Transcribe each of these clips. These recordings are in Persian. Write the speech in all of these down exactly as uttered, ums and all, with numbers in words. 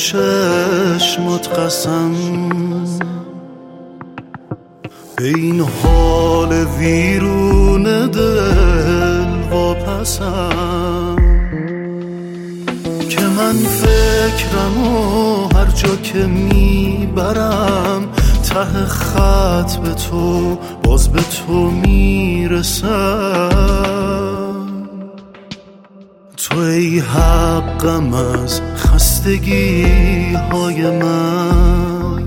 چشمات قسم، به این حال ویرون دل واپسم که من فکرم و هر جا که میبرم ته خط به تو، باز به تو میرسم. تو ای حقم از خستگی های من،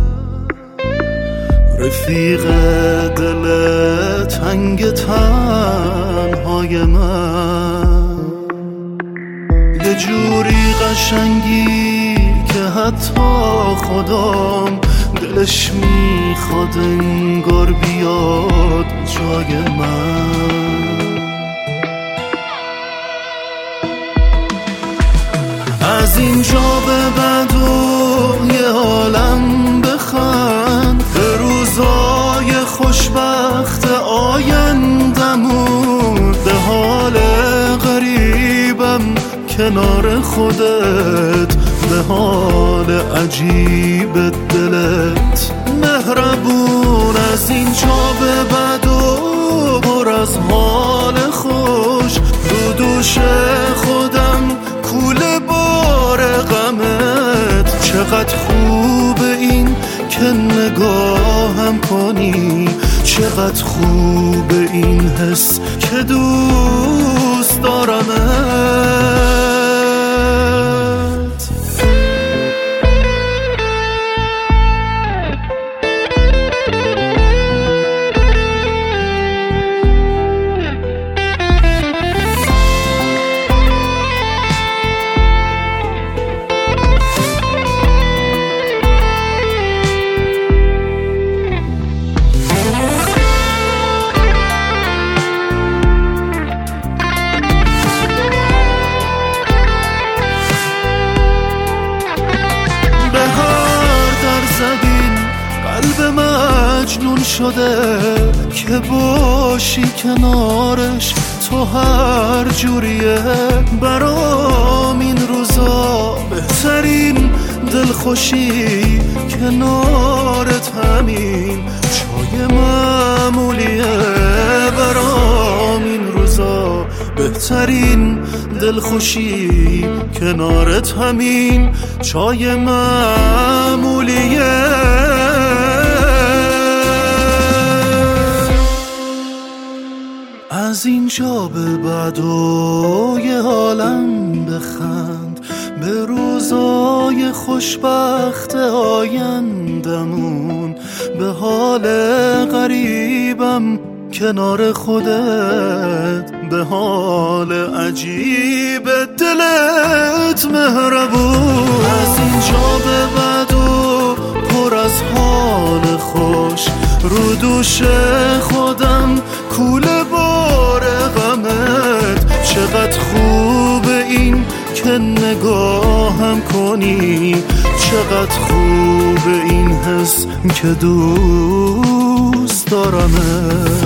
رفیق دل تنگ تنهای من، یه جوری قشنگی که حتی خودم دلش میخواد انگار بیاد جای من. از اینجا به بعد و یه عالم بخند، به روزای خوشبخت آیندمون، به حال غریبم کنار خودت، به حال عجیب دلت مهربون. از اینجا به بعد و پر از حال خوش، رو دوش خودم کوله بار غمت. چقدر خوب این که نگاهم کنی، چقدر خوب این حس که دوست دارمت. قلب مجنون شده که باشی کنارش، تو هر جوریه برام این روزا بهترین دلخوشی کنارت همین چای معمولیه. برام این روزا بهترین دلخوشی کنارت همین چای معمولیه. از اینجا به بعد و یه عالم بخند، به روزای خوشبخت آیندمون، به حال غریبم کنار خودت، به حال عجیب دلت مهربون. از اینجا به بعد و پر از حال خوش، رو دوش خودم کوله بار غمت. چقدر خوب این که نگاهم کنی، چقدر خوب این حس که دوست دارمت.